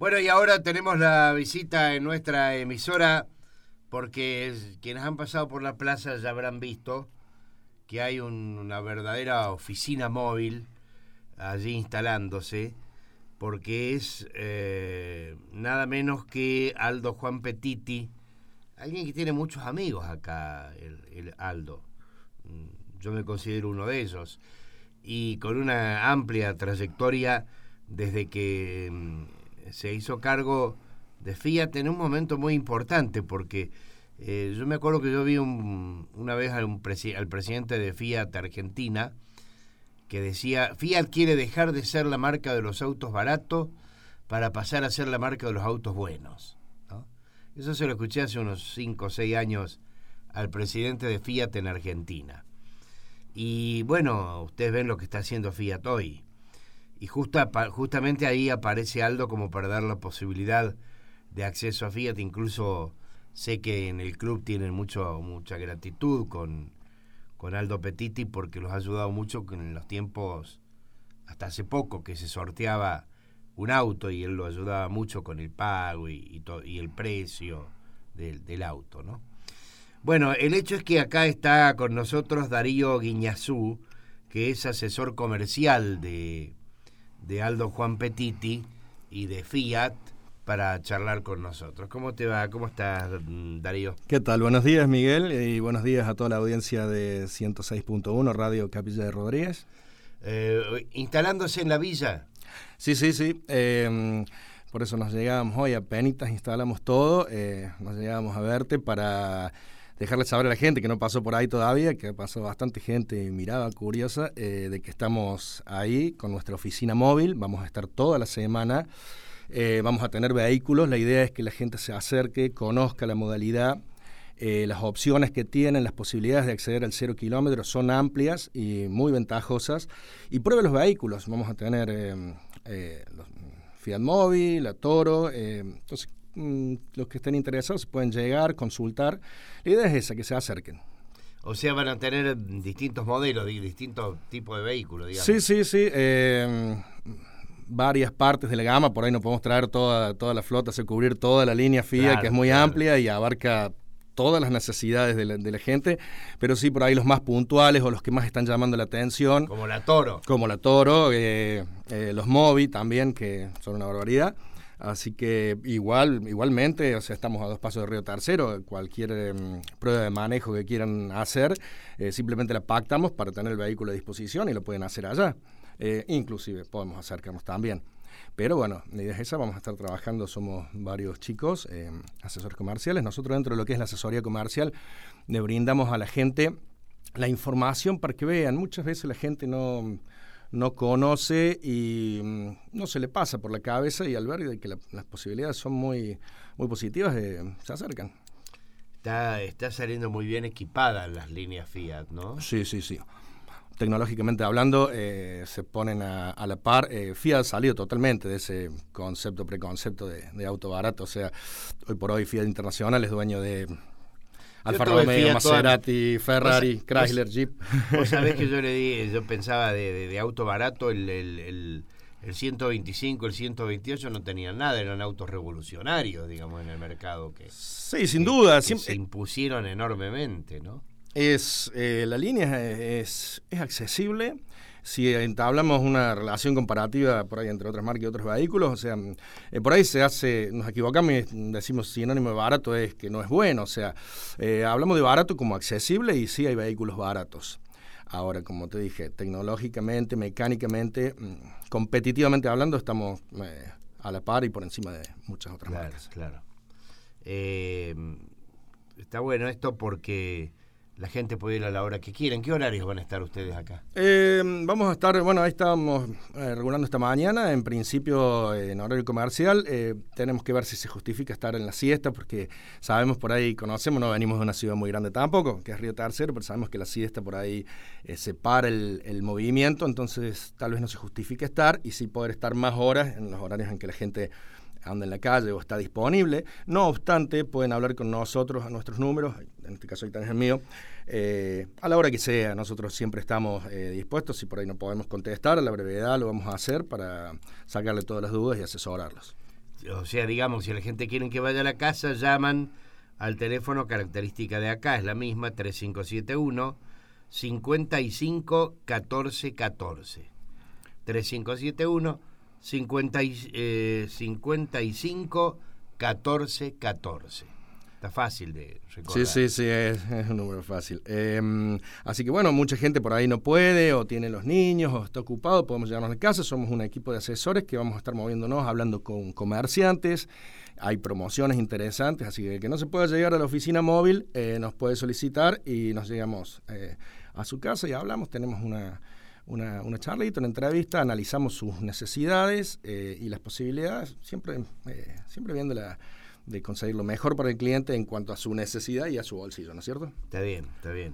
Bueno, y ahora tenemos la visita en nuestra emisora, porque quienes han pasado por la plaza ya habrán visto que hay una verdadera oficina móvil allí instalándose, porque es nada menos que Aldo Juan Petiti, alguien que tiene muchos amigos acá, el Aldo. Yo me considero uno de ellos, y con una amplia trayectoria desde que se hizo cargo de Fiat en un momento muy importante, porque yo me acuerdo que yo vi una vez al presidente de Fiat Argentina que decía: Fiat quiere dejar de ser la marca de los autos baratos para pasar a ser la marca de los autos buenos, ¿no? Eso se lo escuché hace unos 5 o 6 años al presidente de Fiat en Argentina. Y bueno, ustedes ven lo que está haciendo Fiat hoy. Y justamente ahí aparece Aldo como para dar la posibilidad de acceso a Fiat. Incluso sé que en el club tienen mucha gratitud con Aldo Petiti, porque los ha ayudado mucho en los tiempos, hasta hace poco, que se sorteaba un auto y él lo ayudaba mucho con el pago y el precio del auto, ¿no? Bueno, el hecho es que acá está con nosotros Darío Guiñazú, que es asesor comercial de Aldo Juan Petiti y de Fiat, para charlar con nosotros. ¿Cómo te va? ¿Cómo estás, Darío? ¿Qué tal? Buenos días, Miguel, y buenos días a toda la audiencia de 106.1 Radio Capilla de Rodríguez. ¿Instalándose en la villa? Sí. Por eso nos llegábamos hoy, apenitas instalamos todo, nos llegábamos a verte para dejarle saber a la gente que no pasó por ahí todavía, que pasó bastante gente mirada curiosa, de que estamos ahí con nuestra oficina móvil. Vamos a estar toda la semana, vamos a tener vehículos. La idea es que la gente se acerque, conozca la modalidad, las opciones que tienen, las posibilidades de acceder al 0 kilómetros son amplias y muy ventajosas, y pruebe los vehículos. Vamos a tener los Fiat Mobi, la Toro, entonces los que estén interesados pueden llegar, consultar. La idea es esa, que se acerquen. O sea, van a tener distintos modelos, distintos tipos de vehículos, digamos. Sí. Varias partes de la gama. Por ahí no podemos traer toda la flota, cubrir toda la línea Fiat, claro, que es muy amplia y abarca todas las necesidades de la gente, pero sí por ahí los más puntuales o los que más están llamando la atención. Como la Toro. Los Mobi también, que son una barbaridad. Así que igualmente, o sea, estamos a 2 pasos de Río Tercero. Cualquier prueba de manejo que quieran hacer, simplemente la pactamos para tener el vehículo a disposición y lo pueden hacer allá. Inclusive podemos acercarnos también. Pero bueno, la idea es esa. Vamos a estar trabajando, somos varios chicos, asesores comerciales. Nosotros, dentro de lo que es la asesoría comercial, le brindamos a la gente la información para que vean. Muchas veces la gente no conoce y no se le pasa por la cabeza, y al ver que las posibilidades son muy, muy positivas, se acercan. Está saliendo muy bien equipada las líneas Fiat, ¿no? Sí. Tecnológicamente hablando, se ponen a la par. Fiat ha salido totalmente de ese preconcepto de auto barato. O sea, hoy por hoy Fiat Internacional es dueño de Alfa Romeo, Maserati, Ferrari, Chrysler, Jeep. Vos sabés que yo pensaba de auto barato, el 125, el 128 no tenían nada, eran autos revolucionarios, digamos, en el mercado. Sí, sin duda. Que se impusieron enormemente, ¿no? La línea es accesible. Si entablamos una relación comparativa por ahí entre otras marcas y otros vehículos, o sea, por ahí nos equivocamos y decimos sinónimo de barato es que no es bueno. O sea, hablamos de barato como accesible, y sí hay vehículos baratos. Ahora, como te dije, tecnológicamente, mecánicamente, competitivamente hablando, estamos a la par y por encima de muchas otras marcas. Claro. Está bueno esto porque la gente puede ir a la hora que quieran. ¿Qué horarios van a estar ustedes acá? Vamos a estar, ahí estábamos regulando esta mañana, en principio en horario comercial. Tenemos que ver si se justifica estar en la siesta, porque sabemos por ahí, conocemos, no venimos de una ciudad muy grande tampoco, que es Río Tercero, pero sabemos que la siesta por ahí separa el movimiento, entonces tal vez no se justifique estar, y sí poder estar más horas en los horarios en que la gente anda en la calle o está disponible. No obstante, pueden hablar con nosotros a nuestros números, en este caso ahí también es el mío, a la hora que sea. Nosotros siempre estamos dispuestos. Si por ahí no podemos contestar a la brevedad, lo vamos a hacer para sacarle todas las dudas y asesorarlos. O sea, digamos, si la gente quiere que vaya a la casa, llaman al teléfono característica de acá, es la misma, 3571 55 14 14. 3571 55 14 14. Está fácil de recordar. Sí, es un número fácil. Así que bueno, mucha gente por ahí no puede, o tiene los niños, o está ocupado, podemos llevarnos a casa. Somos un equipo de asesores que vamos a estar moviéndonos, hablando con comerciantes. Hay promociones interesantes, así que el que no se pueda llegar a la oficina móvil nos puede solicitar y nos llegamos a su casa y hablamos. Tenemos una charlita, una entrevista, analizamos sus necesidades y las posibilidades, siempre viendo de conseguir lo mejor para el cliente en cuanto a su necesidad y a su bolsillo, ¿no es cierto? Está bien.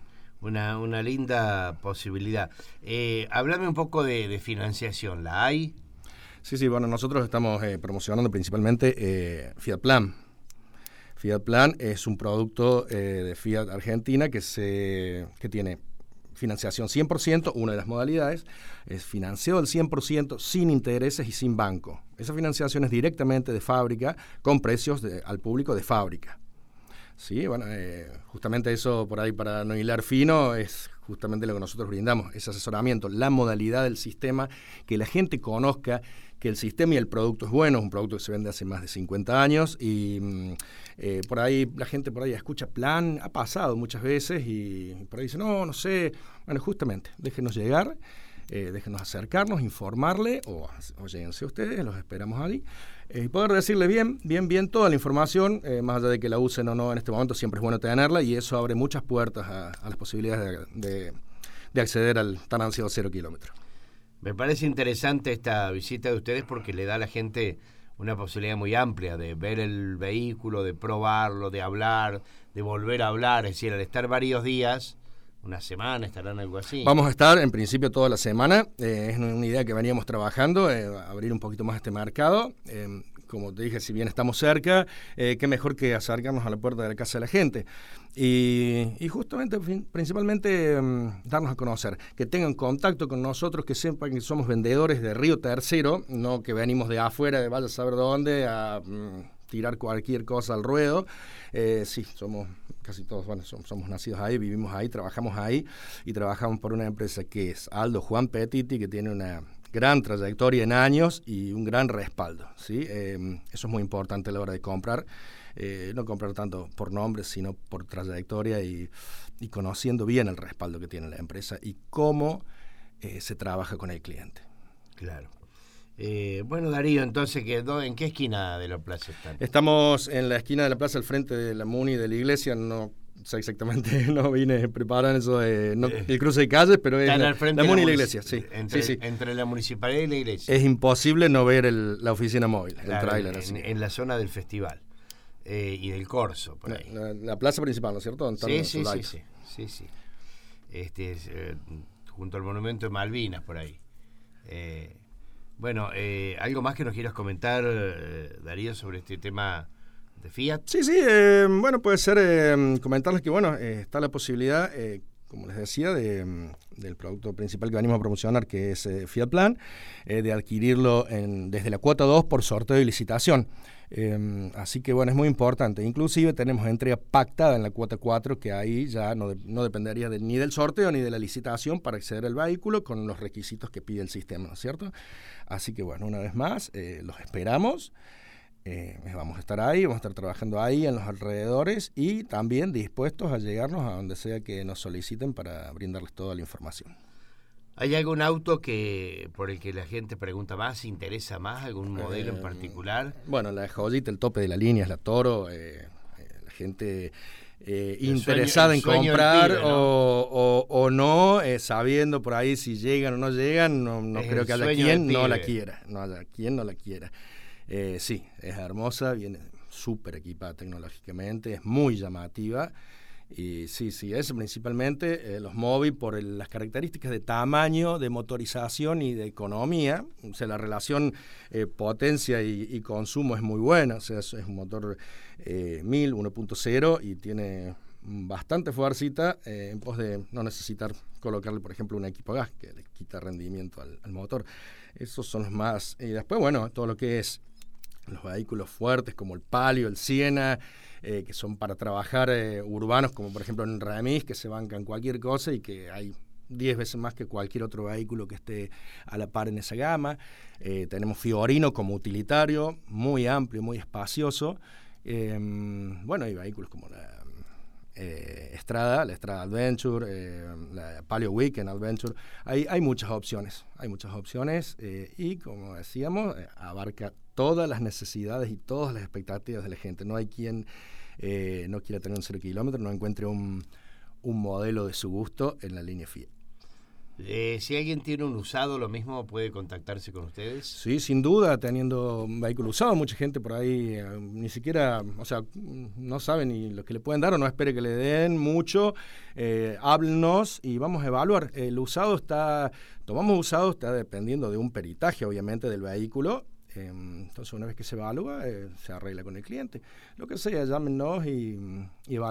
Una linda posibilidad. Háblame un poco de financiación, ¿la hay? Sí, bueno, nosotros estamos promocionando principalmente Fiat Plan. Fiat Plan es un producto de Fiat Argentina que tiene financiación 100%, una de las modalidades, es financiado al 100% sin intereses y sin banco. Esa financiación es directamente de fábrica, con precios al público de fábrica. Sí, bueno, justamente eso por ahí, para no hilar fino, es justamente lo que nosotros brindamos, ese asesoramiento, la modalidad del sistema, que la gente conozca que el sistema y el producto es bueno, es un producto que se vende hace más de 50 años y por ahí la gente por ahí escucha Plan, ha pasado muchas veces y por ahí dice, no sé, bueno, justamente, déjenos llegar, déjenos acercarnos, informarle o lléguense ustedes, los esperamos ahí. Y poder decirle bien toda la información, más allá de que la usen o no en este momento, siempre es bueno tenerla y eso abre muchas puertas a las posibilidades de acceder al tan ansiado 0 kilómetros. Me parece interesante esta visita de ustedes porque le da a la gente una posibilidad muy amplia de ver el vehículo, de probarlo, de hablar, de volver a hablar. Es decir, al estar varios días, una semana, estarán algo así. Vamos a estar en principio toda la semana. Es una idea que veníamos trabajando, abrir un poquito más este mercado. Como te dije, si bien estamos cerca, qué mejor que acercarnos a la puerta de la casa de la gente. Y justamente, principalmente, darnos a conocer, que tengan contacto con nosotros, que sepan que somos vendedores de Río Tercero, no que venimos de afuera, de vaya a saber dónde, a tirar cualquier cosa al ruedo. Sí, somos casi todos, bueno, somos nacidos ahí, vivimos ahí, trabajamos ahí y trabajamos por una empresa que es Aldo Juan Petiti, que tiene una gran trayectoria en años y un gran respaldo, ¿sí? Eso es muy importante a la hora de comprar, no comprar tanto por nombres, sino por trayectoria y conociendo bien el respaldo que tiene la empresa y cómo se trabaja con el cliente. Claro. Bueno, Darío, entonces, ¿en qué esquina de la plaza están? Estamos en la esquina de la plaza, al frente de la Muni de la iglesia, no sé exactamente, no vine preparando eso el cruce de calles, pero es la Muni y la iglesia, sí. Entre la municipalidad y la iglesia. Es imposible no ver la oficina móvil, claro, el tráiler así. En la zona del festival y del Corso, por ahí. La plaza principal, ¿no es cierto? Sí. Junto al monumento de Malvinas, por ahí. Bueno, ¿algo más que nos quieras comentar, Darío, sobre este tema de Fiat? Sí, bueno, puede ser comentarles que, bueno, está la posibilidad, como les decía, del producto principal que venimos a promocionar, que es Fiat Plan, de adquirirlo desde la cuota 2 por sorteo y licitación. Así que, bueno, es muy importante. Inclusive tenemos entrega pactada en la cuota 4, que ahí ya no dependería ni del sorteo ni de la licitación para acceder al vehículo con los requisitos que pide el sistema, ¿no es cierto? Así que, bueno, una vez más, los esperamos. Vamos a estar ahí, vamos a estar trabajando ahí en los alrededores y también dispuestos a llegarnos a donde sea que nos soliciten para brindarles toda la información. ¿Hay algún auto por el que la gente pregunta más, interesa más, algún modelo en particular? Bueno, la joyita, el tope de la línea es la Toro, la gente interesada en comprar pibe, ¿no? o no, sabiendo por ahí si llegan o no llegan, no creo que haya quien no la quiera. Sí, es hermosa, viene súper equipada tecnológicamente, es muy llamativa. Y sí, eso principalmente, los móviles por las características de tamaño, de motorización y de economía. O sea, la relación potencia y consumo es muy buena. O sea, es un motor 1000, 1.0 y tiene bastante fuercita en pos de no necesitar colocarle, por ejemplo, un equipo a gas que le quita rendimiento al motor. Esos son los más. Y después, bueno, todo lo que es los vehículos fuertes como el Palio, el Siena, que son para trabajar urbanos, como por ejemplo en Remis, que se bancan cualquier cosa y que hay 10 veces más que cualquier otro vehículo que esté a la par en esa gama. Tenemos Fiorino como utilitario, muy amplio, muy espacioso. Bueno, hay vehículos como la Strada Adventure, la Palio Weekend Adventure. Hay muchas opciones, y como decíamos, abarca todas las necesidades y todas las expectativas de la gente. No hay quien no quiera tener un 0 kilómetro, no encuentre un modelo de su gusto en la línea Fiat. Si alguien tiene un usado, lo mismo puede contactarse con ustedes. Sí, sin duda, teniendo un vehículo usado, mucha gente por ahí ni siquiera, o sea, no sabe ni lo que le pueden dar o no espere que le den mucho. Háblenos y vamos a evaluar. Tomamos usado, está dependiendo de un peritaje, obviamente, del vehículo. Entonces, una vez que se evalúa, se arregla con el cliente. Lo que sea, llámenos y evaluamos.